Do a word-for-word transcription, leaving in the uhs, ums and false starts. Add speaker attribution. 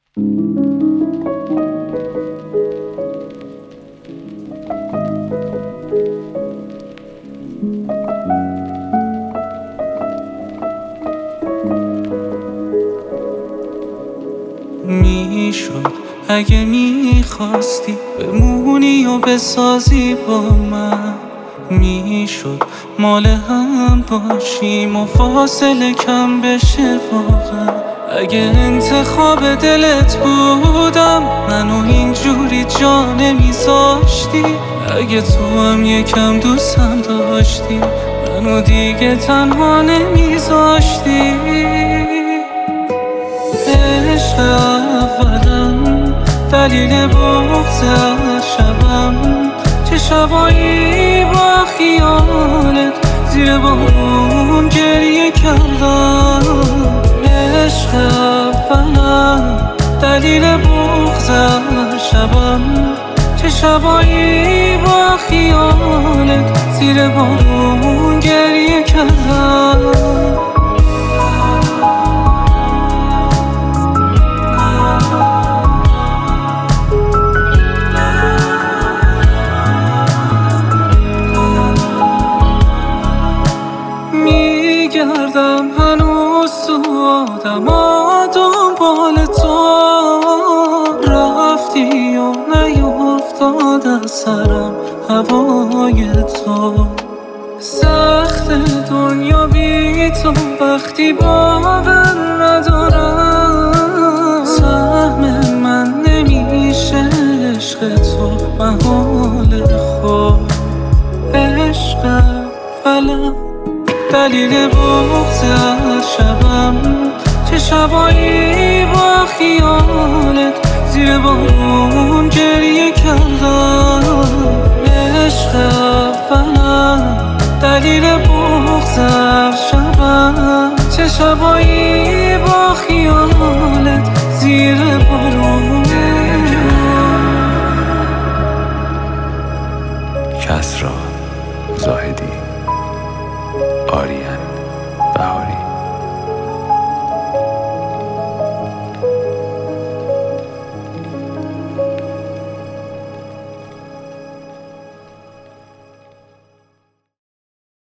Speaker 1: میشد اگه میخواستی بمونی و بسازی با من، میشد مال هم باشیم و فاصله کم بشه واقعا. اگه انتخاب دلت بودم منو اینجوری جا نمیذاشتی، اگه تو هم یکم دوستم داشتی منو دیگه تنها نمیذاشتی. عشق اولم دلیل بغض هر شبم، چه شبایی با خیالت زیر بارون گریه کردم. عشق اولم دلیل بغض هر شبم، چه شبایی با خیالت زیر بارون گریه کردم. میگردم هنوز تو آدما دنبال تو، رفتی و نیفتاد از سرم هوای تو. سخت دنیا بی تو وقتی باور ندارم، سهم من نمیشه عشق تو محال خود. عشق فلم دلیل بغض هر شبم، چه شبایی با خیالت زیر بارون گریه کردم. عشق اولم دلیل بغض هر شبم، چه شبایی با خیالت زیر بارون.
Speaker 2: کسری زاهدی، آریان.